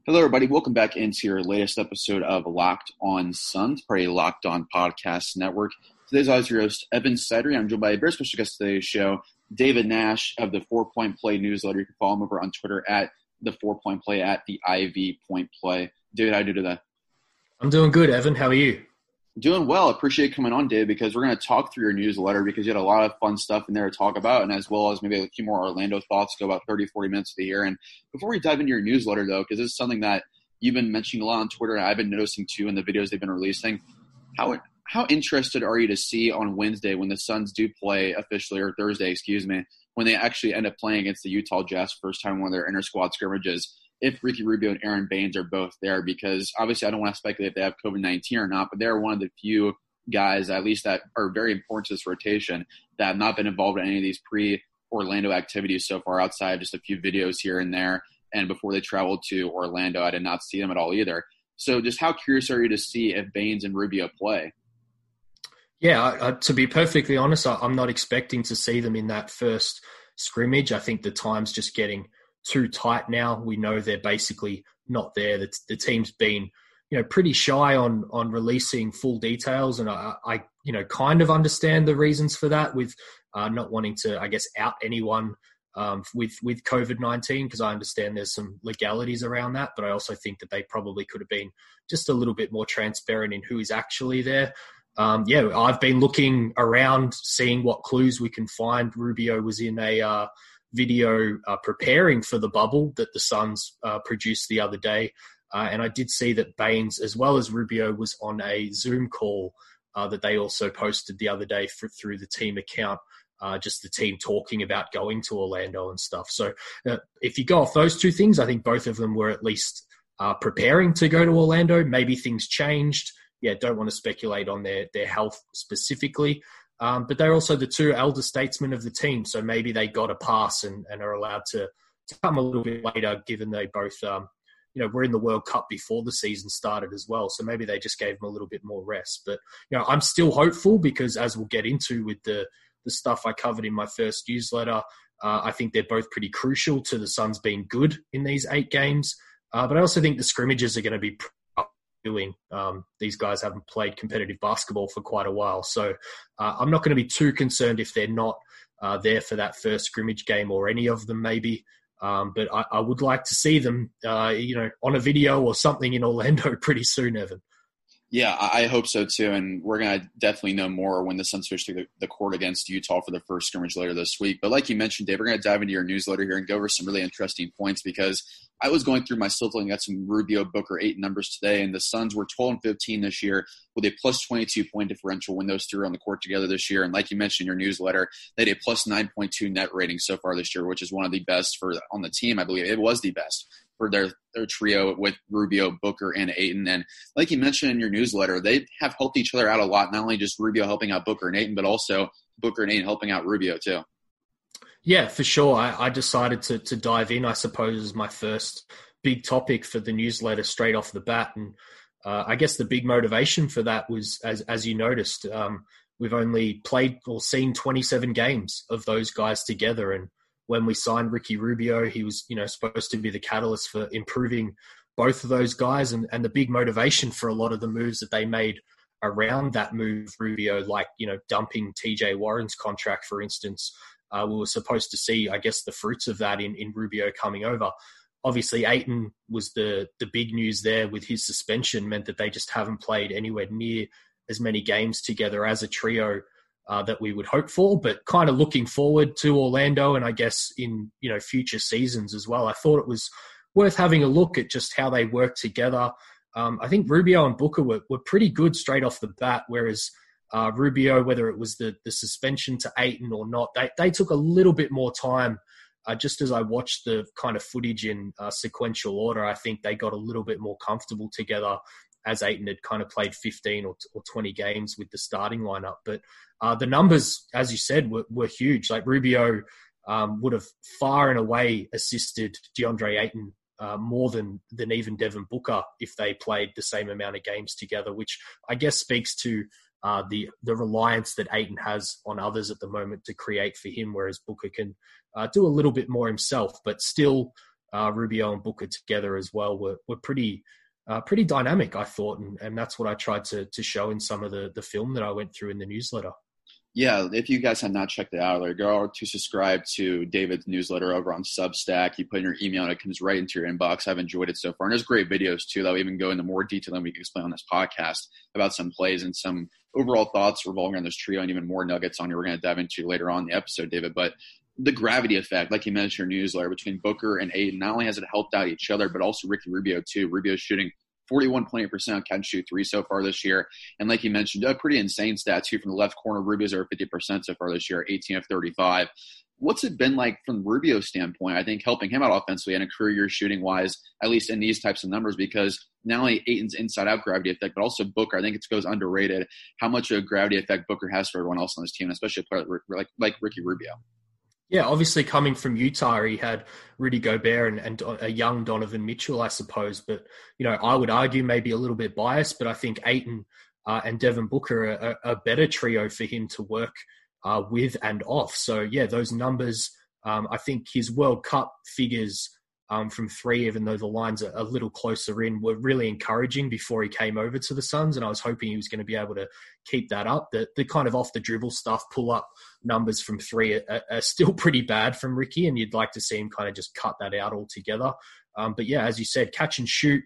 Hello, everybody. Welcome back into your latest episode of Locked On Suns, part of Locked On Podcast Network. Today's always your host, Evan Sidery. I'm joined by a very special guest today's show, David Nash of the 4 Point Play newsletter. You can follow him over on Twitter at the 4 Point Play, at the IV Point Play. David, how are you doing today? I'm doing good, Evan. How are you? Doing well. Appreciate you coming on, Dave, because we're going to talk through your newsletter because you had a lot of fun stuff in there to talk about, and as well as maybe a few more Orlando thoughts, go about 30, 40 minutes of the year. And before we dive into your newsletter, though, because this is something that you've been mentioning a lot on Twitter, and I've been noticing too in the videos they've been releasing, how interested are you to see on Wednesday when the Suns do play officially, or Thursday, when they actually end up playing against the Utah Jazz first time in one of their inter-squad scrimmages, if Ricky Rubio and Aaron Baines are both there? Because obviously I don't want to speculate if they have COVID-19 or not, but they're one of the few guys, at least, that are very important to this rotation that have not been involved in any of these pre-Orlando activities so far, outside just a few videos here and there. And before they traveled to Orlando, I did not see them at all either. So just how curious are you to see if Baines and Rubio play? Yeah, to be perfectly honest, I'm not expecting to see them in that first scrimmage. I think the time's just getting too tight now. We know they're basically not there. The team's been, pretty shy on releasing full details, and I kind of understand the reasons for that, with not wanting to, I guess, out anyone with COVID-19, because I understand there's some legalities around that, but I also think that they probably could have been just a little bit more transparent in who is actually there. I've been looking around, seeing what clues we can find. Rubio was in a video preparing for the bubble that the Suns produced the other day. And I did see that Baines, as well as Rubio, was on a Zoom call that they also posted the other day through the team account, just the team talking about going to Orlando and stuff. So if you go off those two things, I think both of them were at least preparing to go to Orlando. Maybe things changed. Don't want to speculate on their health specifically. But they're also the two elder statesmen of the team, so maybe they got a pass and are allowed to come a little bit later, given they both, were in the World Cup before the season started as well. So maybe they just gave them a little bit more rest. But, I'm still hopeful because, as we'll get into with the stuff I covered in my first newsletter, I think they're both pretty crucial to the Suns being good in these 8 games. But I also think the scrimmages are going to be doing. These guys haven't played competitive basketball for quite a while. So I'm not going to be too concerned if they're not there for that first scrimmage game, or any of them maybe. But I would like to see them, on a video or something in Orlando pretty soon, Evan. Yeah, I hope so too, and we're going to definitely know more when the Suns switch to the court against Utah for the first scrimmage later this week. But like you mentioned, Dave, we're going to dive into your newsletter here and go over some really interesting points, because I was going through my still looking at some Rubio, Booker, Ayton numbers today, and the Suns were 12-15 this year with a plus 22 point differential when those two were on the court together this year. And like you mentioned in your newsletter, they had a plus 9.2 net rating so far this year, which is one of the best on the team. I believe it was the best for their trio with Rubio, Booker, and Ayton. And like you mentioned in your newsletter, they have helped each other out a lot, not only just Rubio helping out Booker and Ayton, but also Booker and Ayton helping out Rubio too. Yeah, for sure. I decided to dive in, I suppose, as my first big topic for the newsletter straight off the bat. And I guess the big motivation for that was, as you noticed, we've only played or seen 27 games of those guys together. And when we signed Ricky Rubio, he was, supposed to be the catalyst for improving both of those guys. And the big motivation for a lot of the moves that they made around that move, Rubio, like, dumping TJ Warren's contract, for instance, we were supposed to see, I guess, the fruits of that in Rubio coming over. Obviously, Ayton was the big news there with his suspension, meant that they just haven't played anywhere near as many games together as a trio that we would hope for, but kind of looking forward to Orlando and I guess in, future seasons as well. I thought it was worth having a look at just how they work together. I think Rubio and Booker were pretty good straight off the bat, whereas Rubio, whether it was the suspension to Ayton or not, they took a little bit more time. Just as I watched the kind of footage in sequential order, I think they got a little bit more comfortable together as Ayton had kind of played 15 or 20 games with the starting lineup. But the numbers, as you said, were huge. Like Rubio would have far and away assisted DeAndre Ayton more than even Devin Booker if they played the same amount of games together, which I guess speaks to the reliance that Ayton has on others at the moment to create for him, whereas Booker can do a little bit more himself. But still, Rubio and Booker together as well were pretty dynamic, I thought, and that's what I tried to show in some of the film that I went through in the newsletter. Yeah, if you guys have not checked it out, go to subscribe to David's newsletter over on Substack. You put in your email and it comes right into your inbox. I've enjoyed it so far. And there's great videos, too, that will even go into more detail than we can explain on this podcast about some plays and some overall thoughts revolving around this trio and even more nuggets on here we're going to dive into later on in the episode, David. But the gravity effect, like you mentioned in your newsletter, between Booker and Ayton, not only has it helped out each other, but also Ricky Rubio, too. Rubio's shooting 41.8% on catch and shoot three so far this year. And like you mentioned, a pretty insane stats too from the left corner. Rubio's over 50% so far this year, 18 of 35. What's it been like from Rubio's standpoint, I think, helping him out offensively and a career year shooting wise, at least in these types of numbers, because not only Ayton's inside out gravity effect, but also Booker, I think it goes underrated how much of a gravity effect Booker has for everyone else on this team, especially a player like Ricky Rubio. Yeah, obviously coming from Utah, he had Rudy Gobert and a young Donovan Mitchell, I suppose. But, I would argue maybe a little bit biased, but I think Ayton and Devin Booker are a better trio for him to work with and off. So, yeah, those numbers, I think his World Cup figures from three, even though the lines are a little closer in, were really encouraging before he came over to the Suns. And I was hoping he was going to be able to keep that up. The kind of off the dribble stuff, pull up numbers from three are still pretty bad from Ricky. And you'd like to see him kind of just cut that out altogether. But yeah, as you said, catch and shoot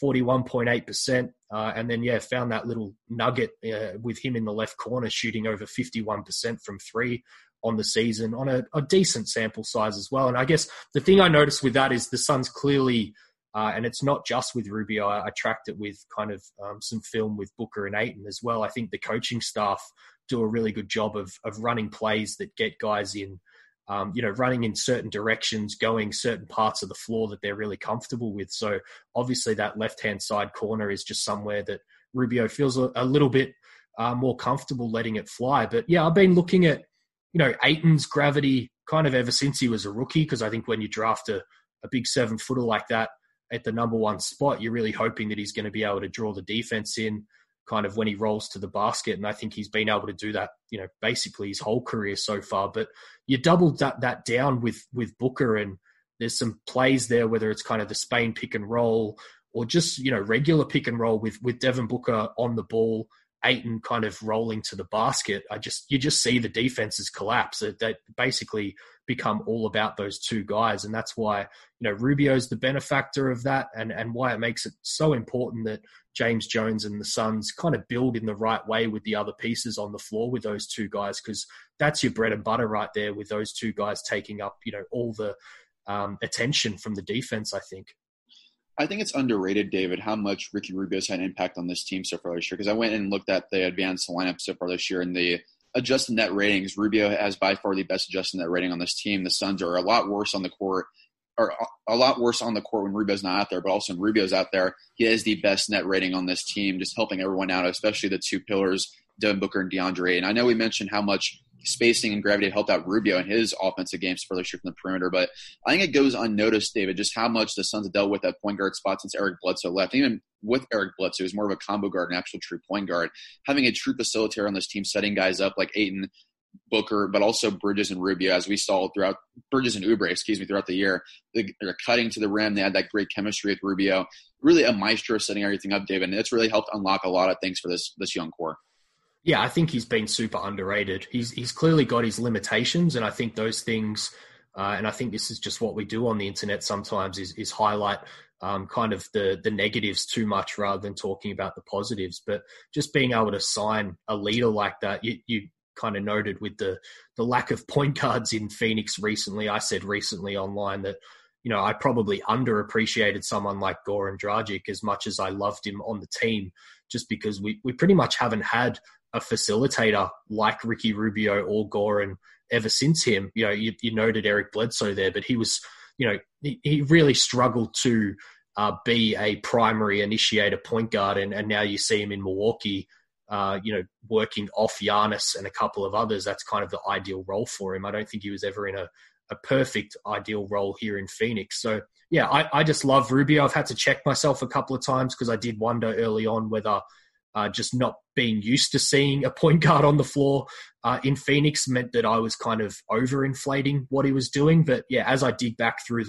41.8%. And then, found that little nugget with him in the left corner shooting over 51% from three on the season on a decent sample size as well. And I guess the thing I noticed with that is the Suns clearly, and it's not just with Rubio, I tracked it with kind of some film with Booker and Ayton as well. I think the coaching staff do a really good job of running plays that get guys in, running in certain directions, going certain parts of the floor that they're really comfortable with. So obviously that left-hand side corner is just somewhere that Rubio feels a little bit more comfortable letting it fly. But yeah, I've been looking at, Ayton's gravity kind of ever since he was a rookie, because I think when you draft a big 7-footer like that at the number one spot, you're really hoping that he's going to be able to draw the defense in kind of when he rolls to the basket. And I think he's been able to do that, basically his whole career so far. But you doubled that down with Booker, and there's some plays there, whether it's kind of the Spain pick and roll or just, regular pick and roll with Devin Booker on the ball, Ayton kind of rolling to the basket. You just see the defenses collapse. They basically become all about those two guys. And that's why, Rubio's the benefactor of that, and why it makes it so important that James Jones and the Suns kind of build in the right way with the other pieces on the floor with those two guys, because that's your bread and butter right there, with those two guys taking up, all the attention from the defense, I think. I think it's underrated, David, how much Ricky Rubio's had an impact on this team so far this year. Because I went and looked at the advanced lineup so far this year, and the adjusted net ratings, Rubio has by far the best adjusted net rating on this team. The Suns are a lot worse on the court, when Rubio's not out there, but also when Rubio's out there, he has the best net rating on this team, just helping everyone out, especially the two pillars, Devin Booker and DeAndre. And I know we mentioned how much spacing and gravity helped out Rubio in his offensive games further shoot from the perimeter, but I think it goes unnoticed, David, just how much the Suns have dealt with that point guard spot since Eric Bledsoe left. Even with Eric Bledsoe, who's more of a combo guard, an actual true point guard, having a true facilitator on this team, setting guys up like Ayton, Booker, but also Bridges and Rubio, as we saw throughout throughout the year. They're cutting to the rim. They had that great chemistry with Rubio. Really a maestro setting everything up, David, and it's really helped unlock a lot of things for this young core. Yeah, I think he's been super underrated. He's clearly got his limitations, and I think those things, and I think this is just what we do on the internet sometimes, is highlight kind of the negatives too much rather than talking about the positives. But just being able to sign a leader like that, you kind of noted with the lack of point guards in Phoenix recently. I said recently online that, I probably underappreciated someone like Goran Dragic as much as I loved him on the team, just because we pretty much haven't had a facilitator like Ricky Rubio or Goran ever since him. You noted Eric Bledsoe there, but he was, he really struggled to be a primary initiator point guard. And now you see him in Milwaukee, working off Giannis and a couple of others. That's kind of the ideal role for him. I don't think he was ever in a perfect ideal role here in Phoenix. So yeah, I just love Rubio. I've had to check myself a couple of times because I did wonder early on whether just not being used to seeing a point guard on the floor in Phoenix meant that I was kind of overinflating what he was doing. But yeah, as I dig back through the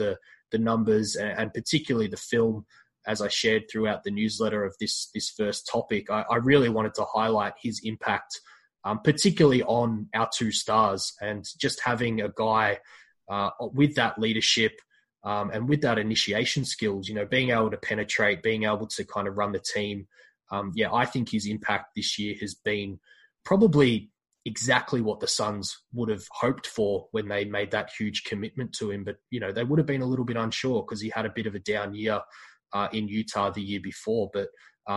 the numbers and particularly the film, as I shared throughout the newsletter of this first topic, I really wanted to highlight his impact, particularly on our two stars, and just having a guy with that leadership and with that initiation skills, being able to penetrate, being able to kind of run the team. I think his impact this year has been probably exactly what the Suns would have hoped for when they made that huge commitment to him. But, they would have been a little bit unsure because he had a bit of a down year in Utah the year before. But,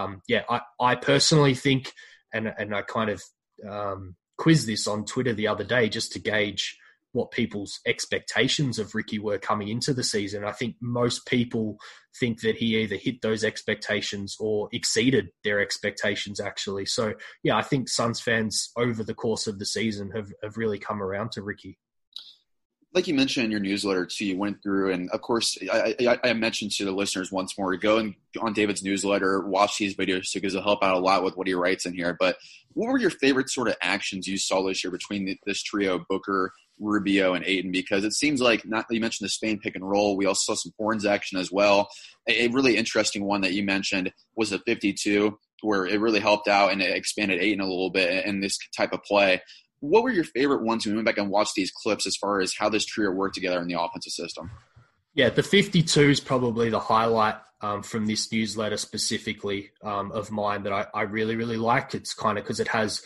I personally think, and I kind of quizzed this on Twitter the other day just to gauge what people's expectations of Ricky were coming into the season. I think most people think that he either hit those expectations or exceeded their expectations, actually. So, I think Suns fans over the course of the season have really come around to Ricky. Like you mentioned in your newsletter, too, you went through, and of course, I mentioned to the listeners once more, go on David's newsletter, watch these videos, because it'll help out a lot with what he writes in here. But what were your favorite sort of actions you saw this year between this trio, Booker, Rubio, and Ayton? Because it seems like, not that you mentioned the Spain pick and roll, we also saw some horns action as well. A really interesting one that you mentioned was the 52, where it really helped out and it expanded Ayton a little bit in this type of play. What were your favorite ones when we went back and watched these clips as far as how this trio worked together in the offensive system? Yeah, the 52 is probably the highlight from this newsletter specifically of mine that I really, really like. It's kind of because it has,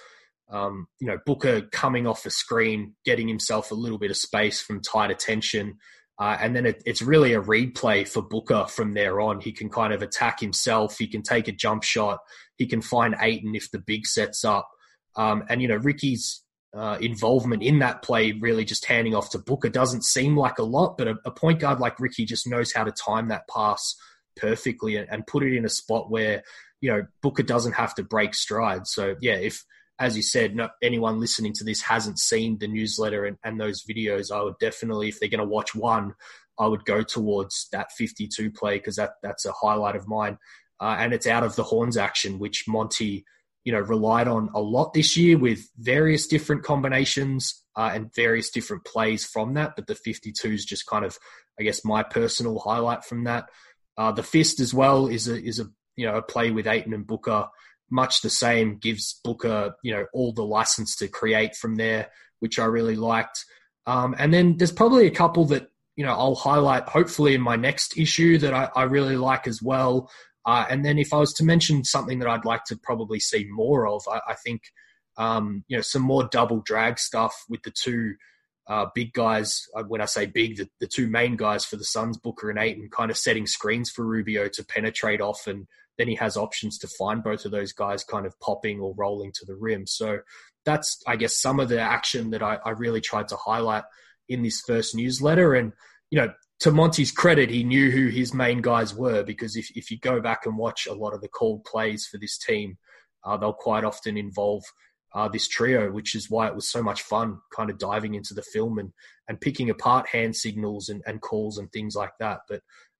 Booker coming off the screen, getting himself a little bit of space from tight attention. And then it's really a read play for Booker from there on. He can kind of attack himself. He can take a jump shot. He can find Ayton if the big sets up. Ricky's involvement in that play, really just handing off to Booker, doesn't seem like a lot, but a point guard like Ricky just knows how to time that pass perfectly and put it in a spot where, Booker doesn't have to break stride. So, if, as you said, anyone listening to this hasn't seen the newsletter and those videos, I would definitely, if they're going to watch one, I would go towards that 52 play because that's a highlight of mine. And it's out of the horns action, which Monty relied on a lot this year with various different combinations and various different plays from that. But the 52 is just kind of, I guess, my personal highlight from that. The fist as well is a play with Ayton and Booker, much the same, gives Booker, all the license to create from there, which I really liked. And then there's probably a couple that, I'll highlight hopefully in my next issue that I really like as well. And then if I was to mention something that I'd like to probably see more of, I think, some more double drag stuff with the two big guys. When I say big, the two main guys for the Suns, Booker and Ayton, kind of setting screens for Rubio to penetrate off. And then he has options to find both of those guys kind of popping or rolling to the rim. So that's, I guess, some of the action that I really tried to highlight in this first newsletter. And, to Monty's credit, he knew who his main guys were, because if you go back and watch a lot of the called plays for this team, they'll quite often involve this trio, which is why it was so much fun kind of diving into the film and picking apart hand signals and calls and things like that. But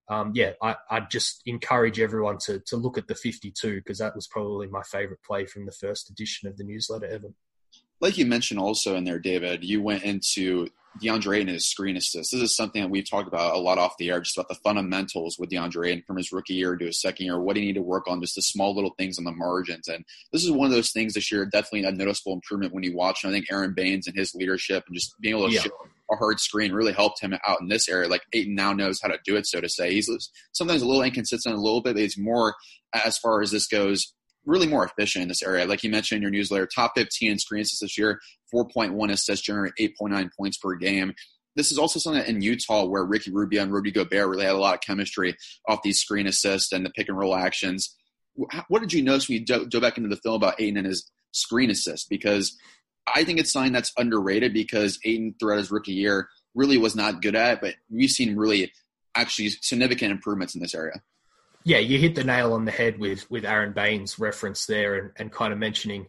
I'd just encourage everyone to look at the 52 because that was probably my favorite play from the first edition of the newsletter ever. Like you mentioned also in there, David, you went into DeAndre and his screen assist. This is something that we've talked about a lot off the air, just about the fundamentals with DeAndre and from his rookie year to his second year, what do you need to work on, just the small little things on the margins. And this is one of those things this year, definitely a noticeable improvement when you watch. And I think Aaron Baines and his leadership and just being able to shoot a hard screen really helped him out in this area. Like Ayton now knows how to do it, so to say. He's sometimes a little inconsistent a little bit, but he's more, as far as this goes, really more efficient in this area. Like you mentioned in your newsletter, top 15 in screen assists this year, 4.1 assists, generate 8.9 points per game. This is also something in Utah where Ricky Rubio and Rudy Gobert really had a lot of chemistry off these screen assists and the pick and roll actions. What did you notice when you dove back into the film about Ayton and his screen assists? Because I think it's something that's underrated because Ayton throughout his rookie year really was not good at it, but we've seen really actually significant improvements in this area. Yeah, you hit the nail on the head with Aaron Baines' reference there and kind of mentioning,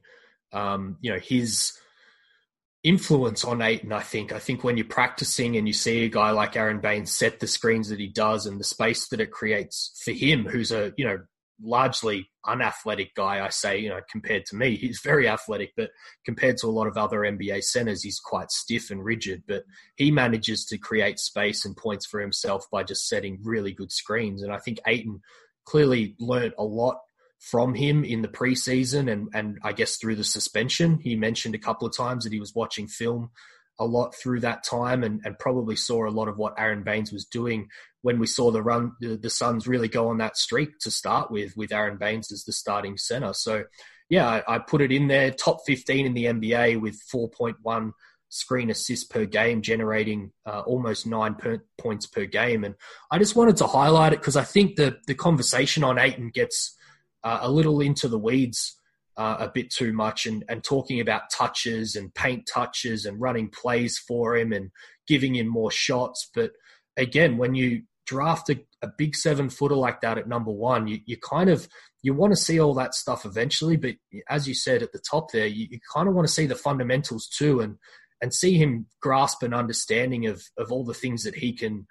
his influence on Ayton. I think when you're practicing and you see a guy like Aaron Baines set the screens that he does and the space that it creates for him, who's a largely unathletic guy, I say, compared to me. He's very athletic, but compared to a lot of other NBA centers, he's quite stiff and rigid. But he manages to create space and points for himself by just setting really good screens. And I think Ayton clearly learned a lot from him in the preseason and I guess through the suspension. He mentioned a couple of times that he was watching film a lot through that time and probably saw a lot of what Aaron Baines was doing when we saw the Suns really go on that streak to start with Aaron Baines as the starting center. So, yeah, I put it in there, top 15 in the NBA with 4.1 screen assists per game, generating almost 9 points per game. And I just wanted to highlight it because I think the conversation on Ayton gets a little into the weeds a bit too much and talking about touches and paint touches and running plays for him and giving him more shots. But again, when you draft a big 7-footer like that at number one, you want to see all that stuff eventually. But as you said at the top there, you kind of want to see the fundamentals too and see him grasp an understanding of all the things that he can,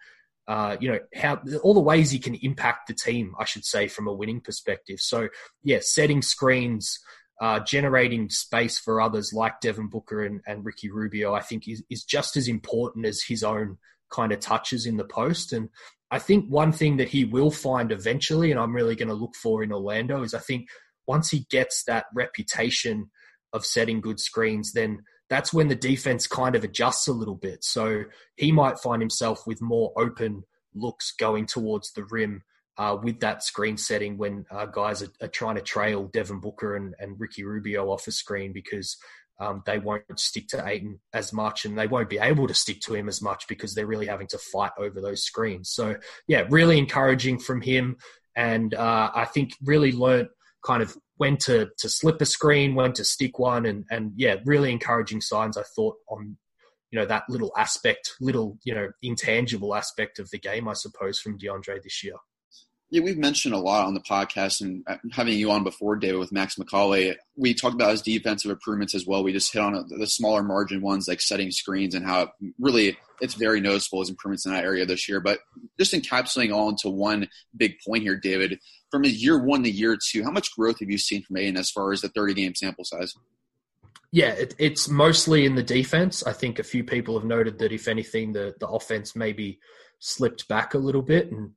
how all the ways he can impact the team, I should say, from a winning perspective. So, yeah, setting screens, generating space for others like Devin Booker and Ricky Rubio, I think is just as important as his own kind of touches in the post. And I think one thing that he will find eventually, and I'm really going to look for in Orlando, is I think once he gets that reputation of setting good screens, then that's when the defense kind of adjusts a little bit. So he might find himself with more open looks going towards the rim with that screen setting when guys are trying to trail Devin Booker and Ricky Rubio off a screen because they won't stick to Ayton as much and they won't be able to stick to him as much because they're really having to fight over those screens. So, yeah, really encouraging from him. And I think really learned kind of when to slip a screen, when to stick one. And yeah, really encouraging signs, I thought, on, that little aspect, intangible aspect of the game, I suppose, from DeAndre this year. Yeah, we've mentioned a lot on the podcast and having you on before, David, with Max McCauley. We talked about his defensive improvements as well. We just hit on the smaller margin ones like setting screens and how it's very noticeable his improvements in that area this year. But just encapsulating all into one big point here, David, from his year one to year two, how much growth have you seen from Ayton as far as the 30-game sample size? Yeah, it's mostly in the defense. I think a few people have noted that, if anything, the offense maybe slipped back a little bit. And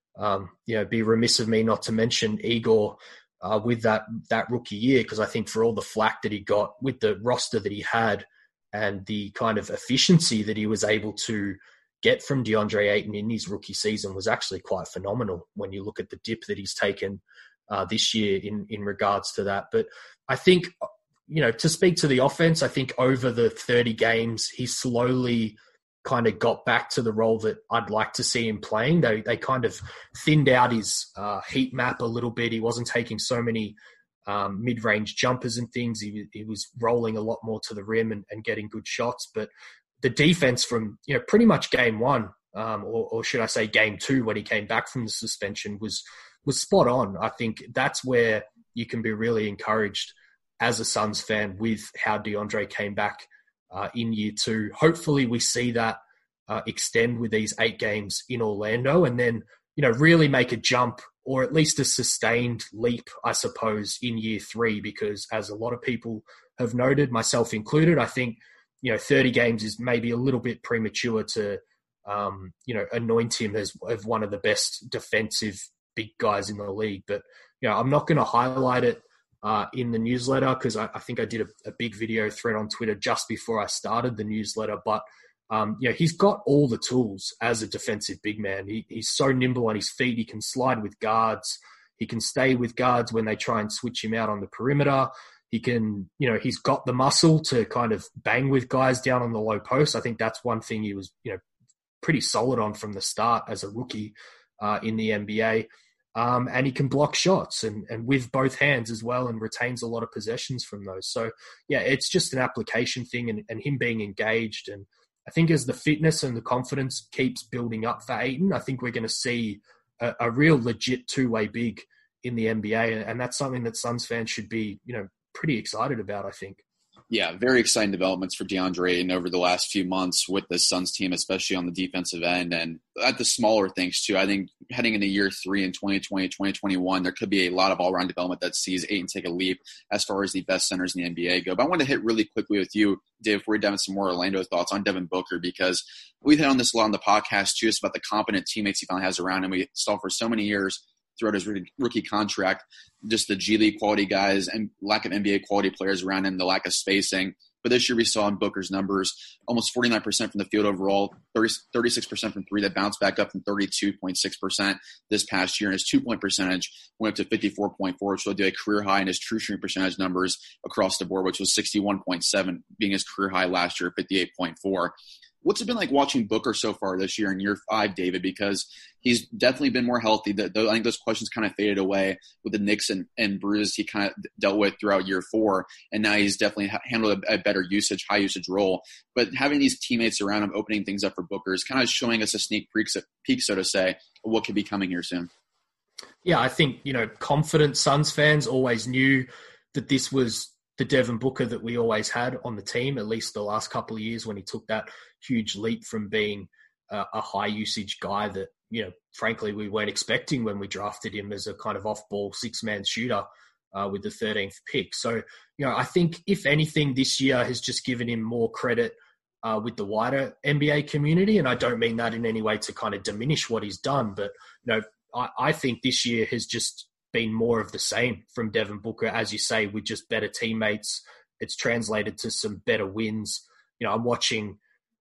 be remiss of me not to mention Igor with that rookie year, because I think for all the flack that he got with the roster that he had and the kind of efficiency that he was able to get from DeAndre Ayton in his rookie season was actually quite phenomenal when you look at the dip that he's taken this year in regards to that. But I think, to speak to the offense, I think over the 30 games, he slowly kind of got back to the role that I'd like to see him playing. They kind of thinned out his heat map a little bit. He wasn't taking so many mid-range jumpers and things. He was rolling a lot more to the rim and getting good shots. But the defense from pretty much game one, or should I say game two, when he came back from the suspension, was spot on. I think that's where you can be really encouraged as a Suns fan with how DeAndre came back in year two. Hopefully we see that extend with these 8 games in Orlando and then, really make a jump or at least a sustained leap, I suppose, in year 3, because as a lot of people have noted, myself included, I think, 30 games is maybe a little bit premature to, anoint him as one of the best defensive big guys in the league. But, I'm not going to highlight it in the newsletter because I think I did a big video thread on Twitter just before I started the newsletter. But, he's got all the tools as a defensive big man. He's so nimble on his feet. He can slide with guards. He can stay with guards when they try and switch him out on the perimeter. He can, he's got the muscle to kind of bang with guys down on the low post. I think that's one thing he was, pretty solid on from the start as a rookie in the NBA. And he can block shots and with both hands as well and retains a lot of possessions from those. So, yeah, it's just an application thing and him being engaged. And I think as the fitness and the confidence keeps building up for Ayton, I think we're going to see a real legit two-way big in the NBA. And that's something that Suns fans should be, pretty excited about, I think. Yeah, very exciting developments for DeAndre Ayton over the last few months with the Suns team, especially on the defensive end and at the smaller things too. I think heading into year 3 in 2020, 2021, there could be a lot of all-around development that sees Ayton take a leap as far as the best centers in the NBA go. But I want to hit really quickly with you, Dave, before we dive into some more Orlando thoughts on Devin Booker, because we've hit on this a lot on the podcast too, just about the competent teammates he finally has around him. We saw for so many years throughout his rookie contract, just the G League quality guys and lack of NBA quality players around him, the lack of spacing. But this year we saw in Booker's numbers, almost 49% from the field overall, 36% from three. That bounced back up from 32.6% this past year. And his two-point percentage went up to 54.4, which will do a career high in his true shooting percentage numbers across the board, which was 61.7, being his career high last year, 58.4. What's it been like watching Booker so far this year in year 5, David? Because he's definitely been more healthy. I think those questions kind of faded away with the nicks and bruises he kind of dealt with throughout year 4. And now he's definitely handled a better usage, high usage role. But having these teammates around him, opening things up for Booker is kind of showing us a sneak peek, so to say, of what could be coming here soon. Yeah, I think, confident Suns fans always knew that this was the Devin Booker that we always had on the team, at least the last couple of years when he took that huge leap from being a high usage guy that, frankly, we weren't expecting when we drafted him as a kind of off-ball six-man shooter with the 13th pick. So, I think if anything, this year has just given him more credit with the wider NBA community. And I don't mean that in any way to kind of diminish what he's done, but, I think this year has just been more of the same from Devin Booker, as you say, with just better teammates. It's translated to some better wins. I'm watching,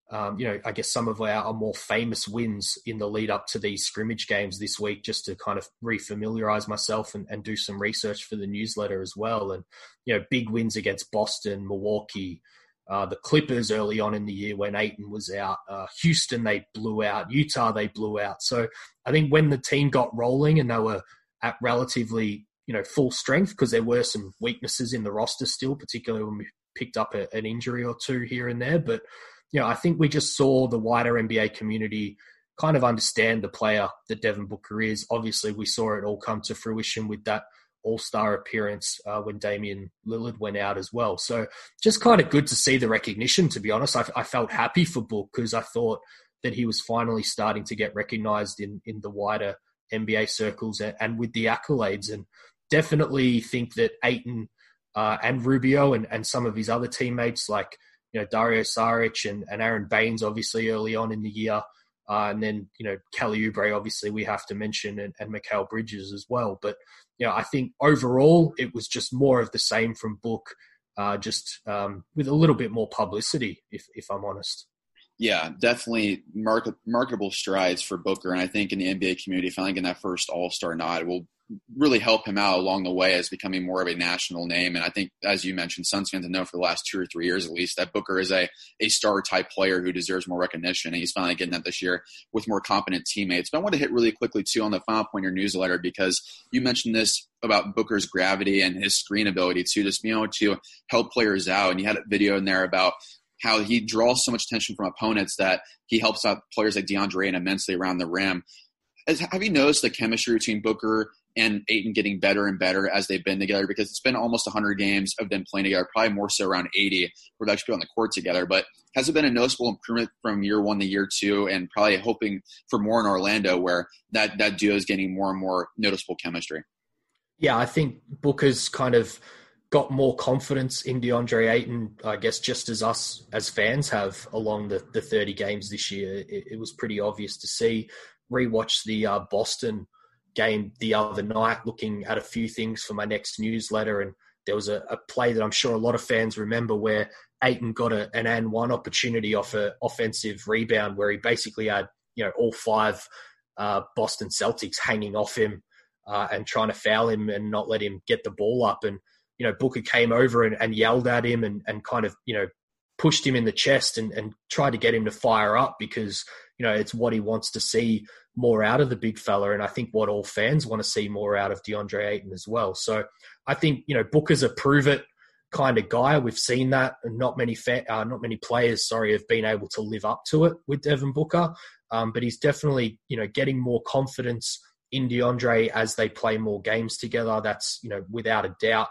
I guess some of our more famous wins in the lead up to these scrimmage games this week, just to kind of refamiliarize myself and do some research for the newsletter as well. And, big wins against Boston, Milwaukee, the Clippers early on in the year when Ayton was out, Houston, they blew out, Utah, they blew out. So I think when the team got rolling and they were at relatively, full strength, because there were some weaknesses in the roster still, particularly when we picked up an injury or two here and there. But, I think we just saw the wider NBA community kind of understand the player that Devin Booker is. Obviously, we saw it all come to fruition with that all-star appearance when Damian Lillard went out as well. So just kind of good to see the recognition, to be honest. I felt happy for Book because I thought that he was finally starting to get recognized in the wider NBA circles and with the accolades, and definitely think that Ayton and Rubio and some of his other teammates like Dario Saric and Aaron Baines obviously early on in the year, and then Kelly Oubre obviously we have to mention, and Mikal Bridges as well. But I think overall it was just more of the same from Book, just with a little bit more publicity, if I'm honest. Yeah, definitely marketable strides for Booker. And I think in the NBA community, finally getting that first All-Star nod will really help him out along the way as becoming more of a national name. And I think, as you mentioned, Suns fans have known for the last 2 or 3 years at least that Booker is a star-type player who deserves more recognition. And he's finally getting that this year with more competent teammates. But I want to hit really quickly, too, on the final point of your newsletter, because you mentioned this about Booker's gravity and his screen ability, too, just being able to help players out. And you had a video in there about how he draws so much attention from opponents that he helps out players like DeAndre Ayton immensely around the rim. Have you noticed the chemistry between Booker and Ayton getting better and better as they've been together? Because it's been almost 100 games of them playing together, probably more so around 80, where they've actually been on the court together. But has it been a noticeable improvement from year 1 to year 2, and probably hoping for more in Orlando where that duo is getting more and more noticeable chemistry? Yeah, I think Booker's kind of got more confidence in DeAndre Ayton, I guess, just as us as fans have along the 30 games this year. It was pretty obvious to see. Rewatched the Boston game the other night, looking at a few things for my next newsletter, and there was a play that I'm sure a lot of fans remember where Ayton got an and one opportunity off an offensive rebound where he basically had all 5 Boston Celtics hanging off him and trying to foul him and not let him get the ball up. And Booker came over and yelled at him and kind of, pushed him in the chest and tried to get him to fire up because, it's what he wants to see more out of the big fella. And I think what all fans want to see more out of DeAndre Ayton as well. So I think, Booker's a prove it kind of guy. We've seen that, and not many players, have been able to live up to it with Devin Booker. But he's definitely, getting more confidence in DeAndre as they play more games together. That's, without a doubt.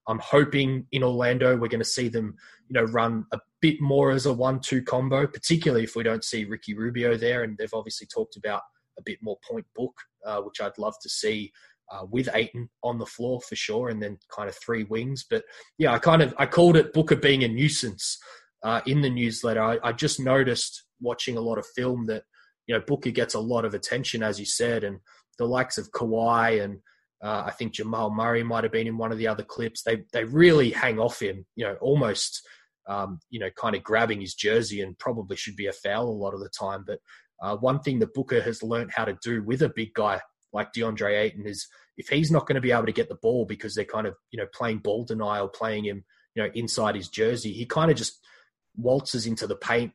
I'm hoping in Orlando we're going to see them, run a bit more as a 1-2 combo, particularly if we don't see Ricky Rubio there. And they've obviously talked about a bit more point book, which I'd love to see with Ayton on the floor for sure, and then kind of 3 wings. But yeah, I called it Booker being a nuisance in the newsletter. I just noticed watching a lot of film that, Booker gets a lot of attention, as you said, and the likes of Kawhi and I think Jamal Murray might have been in one of the other clips. They really hang off him, almost, kind of grabbing his jersey, and probably should be a foul a lot of the time. But one thing that Booker has learned how to do with a big guy like DeAndre Ayton is, if he's not going to be able to get the ball because they're kind of, playing ball denial, playing him, inside his jersey, he kind of just waltzes into the paint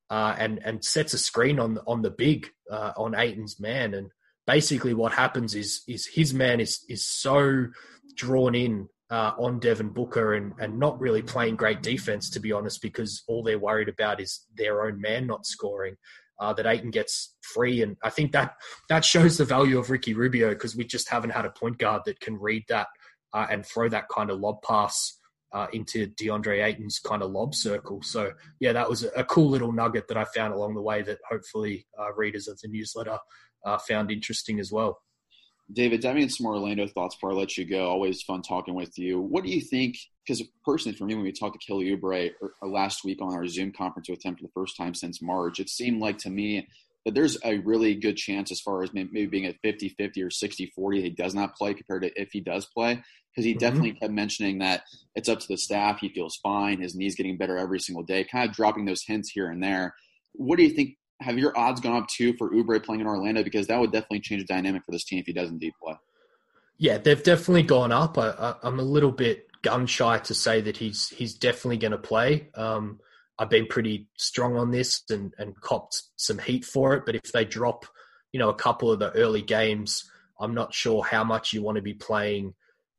and sets a screen on the big, on Ayton's man. And basically what happens is his man is so drawn in on Devin Booker and not really playing great defense, to be honest, because all they're worried about is their own man not scoring. That Ayton gets free. And I think that shows the value of Ricky Rubio, because we just haven't had a point guard that can read that and throw that kind of lob pass into DeAndre Ayton's kind of lob circle. So, yeah, that was a cool little nugget that I found along the way that hopefully readers of the newsletter found interesting as well. David, diving into some more Orlando thoughts before I let you go. Always fun talking with you. What do you think? Because personally, for me, when we talked to Kelly Oubre last week on our Zoom conference with him for the first time since March, it seemed like to me that there's a really good chance, as far as maybe being at 50-50 or 60-40, he does not play compared to if he does play. Because he definitely kept mentioning that it's up to the staff. He feels fine. His knee's getting better every single day, kind of dropping those hints here and there. What do you think? Have your odds gone up too for Oubre playing in Orlando? Because that would definitely change the dynamic for this team if he does indeed play. Yeah, they've definitely gone up. I'm a little bit gun shy to say that he's definitely going to play. I've been pretty strong on this and copped some heat for it. But if they drop, a couple of the early games, I'm not sure how much you want to be playing,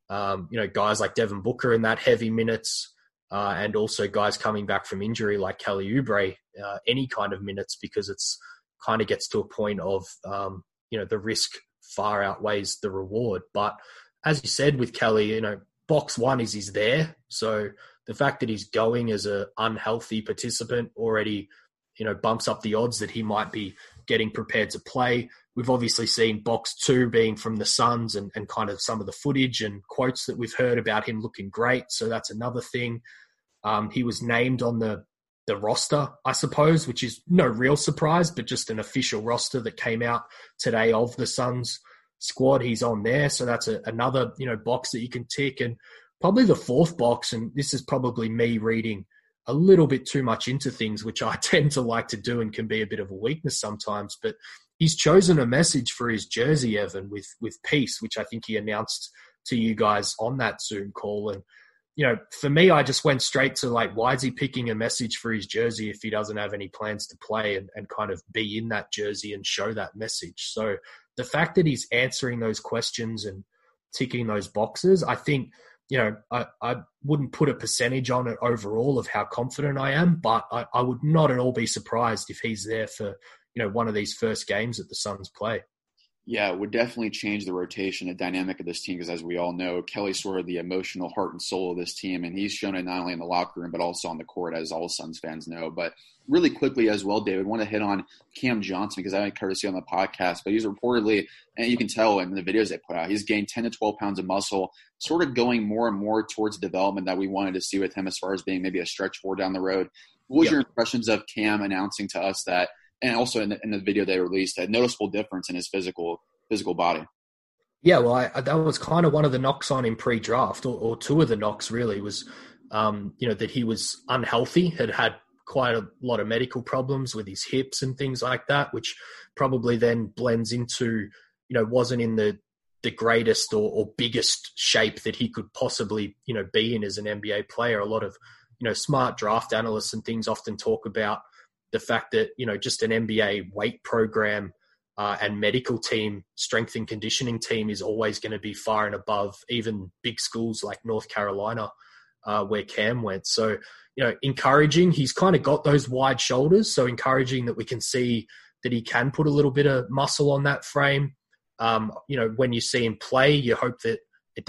guys like Devin Booker in that heavy minutes, and also guys coming back from injury like Kelly Oubre, any kind of minutes, because it's kind of gets to a point of, the risk far outweighs the reward. But as you said with Kelly, box one is he's there. So the fact that he's going as an unhealthy participant already, bumps up the odds that he might be getting prepared to play. We've obviously seen box two being from the Suns and kind of some of the footage and quotes that we've heard about him looking great. So that's another thing. He was named on the roster, I suppose, which is no real surprise, but just an official roster that came out today of the Suns squad. He's on there. So that's another, box that you can tick. And probably the fourth box, and this is probably me reading a little bit too much into things, which I tend to like to do and can be a bit of a weakness sometimes, but he's chosen a message for his jersey, Evan, with peace, which I think he announced to you guys on that Zoom call. And, for me, I just went straight to why is he picking a message for his jersey if he doesn't have any plans to play and kind of be in that jersey and show that message? So the fact that he's answering those questions and ticking those boxes, I think, I wouldn't put a percentage on it overall of how confident I am, but I would not at all be surprised if he's there for, one of these first games that the Suns play. Yeah, it would definitely change the rotation, the dynamic of this team, because as we all know, Kelly's sort of the emotional heart and soul of this team, and he's shown it not only in the locker room but also on the court, as all Suns fans know. But really quickly as well, David, I want to hit on Cam Johnson, because I had courtesy on the podcast, but he's reportedly, and you can tell in the videos they put out, he's gained 10 to 12 pounds of muscle, sort of going more and more towards development that we wanted to see with him as far as being maybe a stretch four down the road. What was your impressions of Cam announcing to us that, and also in the video they released, a noticeable difference in his physical body? Yeah, well, that was kind of one of the knocks on him pre-draft, or two of the knocks really, was, that he was unhealthy, had quite a lot of medical problems with his hips and things like that, which probably then blends into, wasn't in the greatest or biggest shape that he could possibly, be in as an NBA player. A lot of, smart draft analysts and things often talk about the fact that, just an NBA weight program and medical team, strength and conditioning team is always going to be far and above even big schools like North Carolina, where Cam went. So, encouraging. He's kind of got those wide shoulders, so encouraging that we can see that he can put a little bit of muscle on that frame. When you see him play, you hope that it doesn't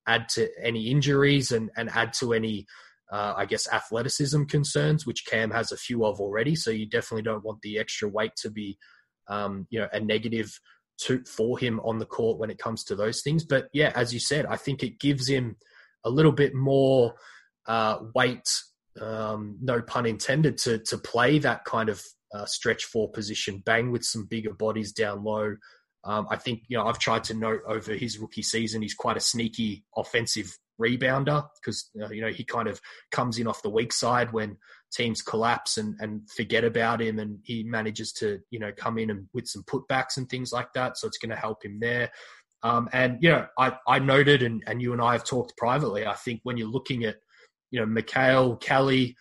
add to any injuries and add to any, I guess, athleticism concerns, which Cam has a few of already. So you definitely don't want the extra weight to be, a negative for him on the court when it comes to those things. But yeah, as you said, I think it gives him a little bit more weight, no pun intended, to play that kind of stretch four position, bang with some bigger bodies down low. I think, I've tried to note over his rookie season, he's quite a sneaky offensive rebounder because, he kind of comes in off the weak side when teams collapse and forget about him, and he manages to, come in and with some putbacks and things like that. So it's going to help him there. I noted, and you and I have talked privately, I think when you're looking at, Mikal, Kelly,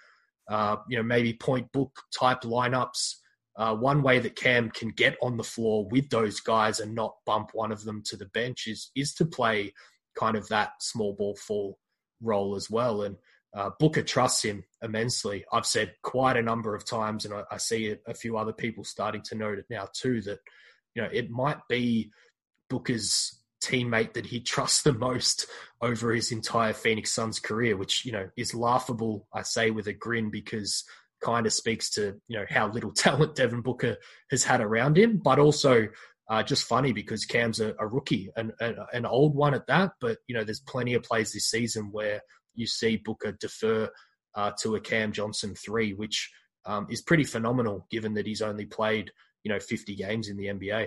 maybe point book type lineups, one way that Cam can get on the floor with those guys and not bump one of them to the bench is to play kind of that small ball four role as well. And Booker trusts him immensely. I've said quite a number of times, and I see a few other people starting to note it now too, that, it might be Booker's teammate that he trusts the most over his entire Phoenix Suns career, which, is laughable, I say with a grin, because kind of speaks to, how little talent Devin Booker has had around him, but also just funny because Cam's a rookie, an old one at that. But, there's plenty of plays this season where you see Booker defer to a Cam Johnson 3, which is pretty phenomenal given that he's only played, 50 games in the NBA.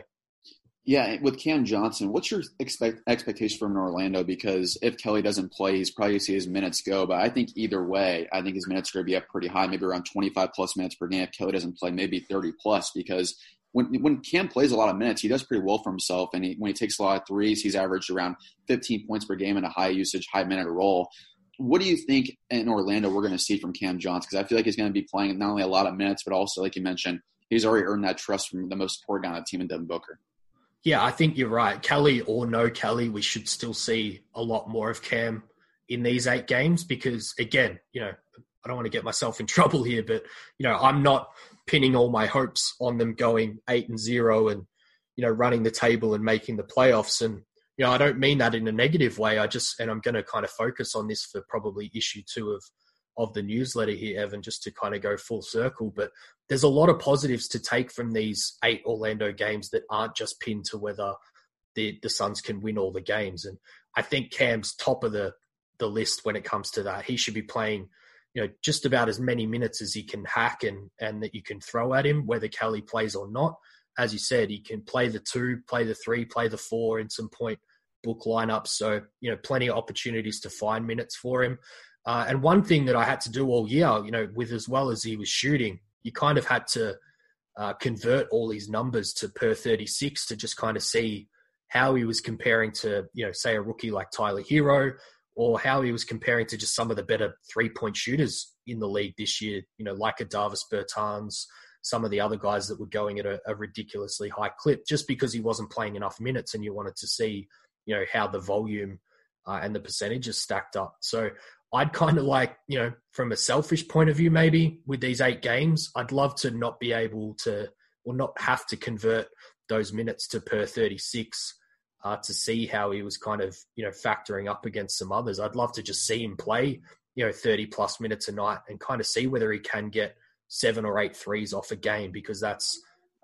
Yeah, with Cam Johnson, what's your expectation from Orlando? Because if Kelly doesn't play, he's probably going to see his minutes go. But I think either way, I think his minutes are going to be up pretty high, maybe around 25-plus minutes per game. If Kelly doesn't play, maybe 30-plus, because when Cam plays a lot of minutes, he does pretty well for himself. And when he takes a lot of threes, he's averaged around 15 points per game in a high-usage, high-minute role. What do you think in Orlando we're going to see from Cam Johnson? Because I feel like he's going to be playing not only a lot of minutes, but also, like you mentioned, he's already earned that trust from the most important guy on the team in Devin Booker. Yeah, I think you're right. Kelly or no Kelly, we should still see a lot more of Cam in these 8 games because, again, I don't want to get myself in trouble here, but, I'm not pinning all my hopes on them going 8-0 and, running the table and making the playoffs. And, I don't mean that in a negative way. And I'm going to kind of focus on this for probably issue 2 of the newsletter here, Evan, just to kind of go full circle. But there's a lot of positives to take from these 8 Orlando games that aren't just pinned to whether the Suns can win all the games. And I think Cam's top of the list when it comes to that. He should be playing, just about as many minutes as he can hack and that you can throw at him, whether Kelly plays or not. As you said, he can play the 2, play the 3, play the 4 in some point book lineups. So, plenty of opportunities to find minutes for him. And one thing that I had to do all year, with as well as he was shooting, you kind of had to convert all these numbers to per 36 to just kind of see how he was comparing to, say a rookie like Tyler Hero, or how he was comparing to just some of the better 3-point shooters in the league this year, like a Davis Bertans, some of the other guys that were going at a ridiculously high clip, just because he wasn't playing enough minutes and you wanted to see, how the volume and the percentages stacked up. So I'd kind of like, from a selfish point of view, maybe with these 8 games, I'd love to not be able to, or not have to convert those minutes to per 36 to see how he was kind of, factoring up against some others. I'd love to just see him play, 30 plus minutes a night and kind of see whether he can get 7 or 8 threes off a game, because that's,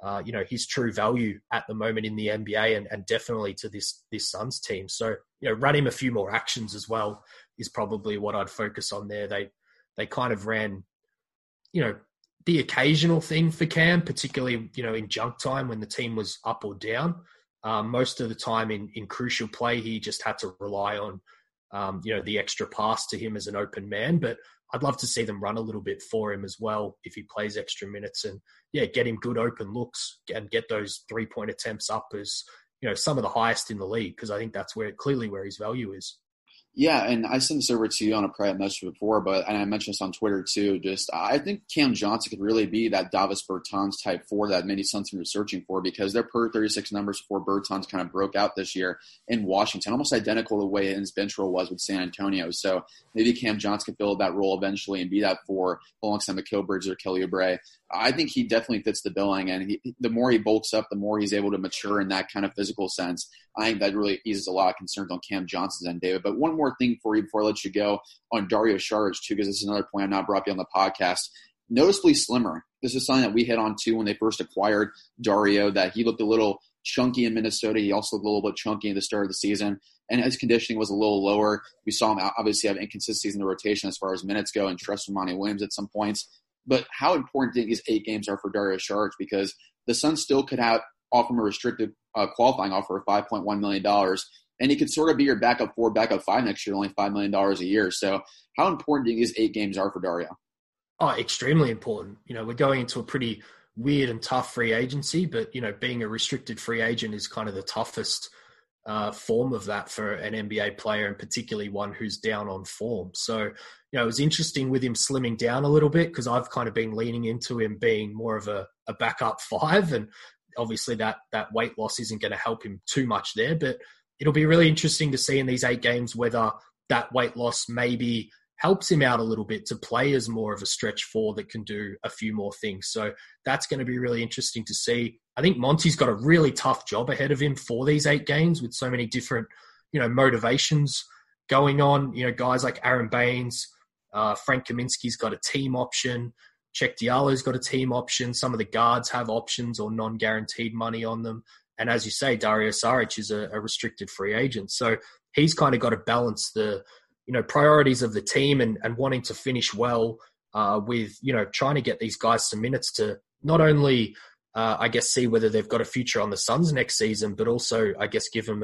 his true value at the moment in the NBA and definitely to this Suns team. So, run him a few more actions as well is probably what I'd focus on there. They kind of ran, the occasional thing for Cam, particularly, in junk time when the team was up or down. Most of the time in crucial play, he just had to rely on, the extra pass to him as an open man. But I'd love to see them run a little bit for him as well if he plays extra minutes and, get him good open looks and get those 3-point attempts up as, some of the highest in the league, because I think that's clearly where his value is. Yeah, and I sent this over to you on a private message before, and I mentioned this on Twitter too. I think Cam Johnson could really be that Davis Bertans type 4 that many Suns are searching for, because their per 36 numbers before Bertans kind of broke out this year in Washington, almost identical to the way his bench role was with San Antonio. So maybe Cam Johnson could fill that role eventually and be that 4 alongside Mikal Bridges or Kelly Oubre. I think he definitely fits the billing, and the more he bulks up, the more he's able to mature in that kind of physical sense. I think that really eases a lot of concerns on Cam Johnson's end, David. But one more thing for you before I let you go on Dario Saric, too, because this is another point I've not brought up on the podcast. Noticeably slimmer. This is something that we hit on, too, when they first acquired Dario, that he looked a little chunky in Minnesota. He also looked a little bit chunky at the start of the season, and his conditioning was a little lower. We saw him obviously have inconsistencies in the rotation as far as minutes go and trust from Monty Williams at some points. But how important do you think these 8 games are for Dario Saric? Because the Suns still could offer him a restricted qualifying offer of $5.1 million, and he could sort of be your backup 4, backup 5 next year, only $5 million a year. So how important do you think these 8 games are for Dario? Oh, extremely important. We're going into a pretty weird and tough free agency, but, being a restricted free agent is kind of the toughest form of that for an NBA player, and particularly one who's down on form. So, it was interesting with him slimming down a little bit, because I've kind of been leaning into him being more of a backup 5, and obviously that weight loss isn't going to help him too much there, but it'll be really interesting to see in these 8 games whether that weight loss maybe helps him out a little bit to play as more of a stretch 4 that can do a few more things. So that's going to be really interesting to see. I think Monty's got a really tough job ahead of him for these 8 games with so many different, motivations going on. Guys like Aaron Baines, Frank Kaminsky's got a team option. Cheick Diallo's got a team option. Some of the guards have options or non-guaranteed money on them. And as you say, Dario Saric is a restricted free agent. So he's kind of got to balance the, priorities of the team and wanting to finish well with, trying to get these guys some minutes to not only, see whether they've got a future on the Suns next season, but also, give them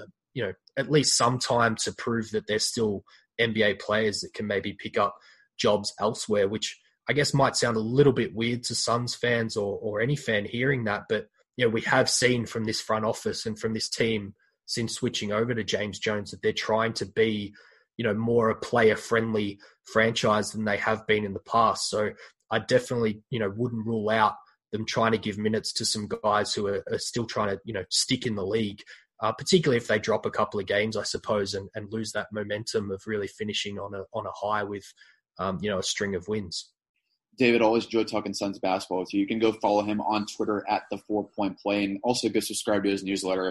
at least some time to prove that they're still NBA players that can maybe pick up jobs elsewhere, which I guess might sound a little bit weird to Suns fans or any fan hearing that. But, we have seen from this front office and from this team since switching over to James Jones that they're trying to be, more a player-friendly franchise than they have been in the past. So I definitely, wouldn't rule out them trying to give minutes to some guys who are still trying to, stick in the league, particularly if they drop a couple of games, I suppose, and lose that momentum of really finishing on a high with, a string of wins. David, always enjoy talking Suns basketball with you. You can go follow him on Twitter at The 4 Point Play, and also go subscribe to his newsletter,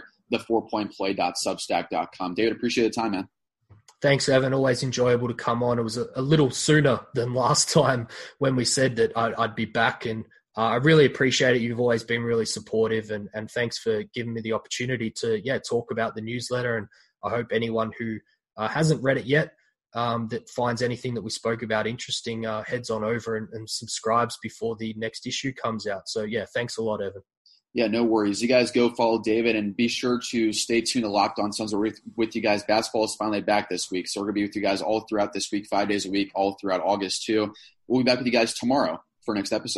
the4pointplay.substack.com. David, appreciate the time, man. Thanks, Evan. Always enjoyable to come on. It was a little sooner than last time when we said that I'd be back, and I really appreciate it. You've always been really supportive, and thanks for giving me the opportunity to talk about the newsletter. And I hope anyone who hasn't read it yet that finds anything that we spoke about interesting heads on over and subscribes before the next issue comes out. So, thanks a lot, Evan. Yeah, no worries. You guys go follow David, and be sure to stay tuned to Locked On Suns. We're with you guys. Basketball is finally back this week, so we're going to be with you guys all throughout this week, 5 days a week, all throughout August too. We'll be back with you guys tomorrow for next episode.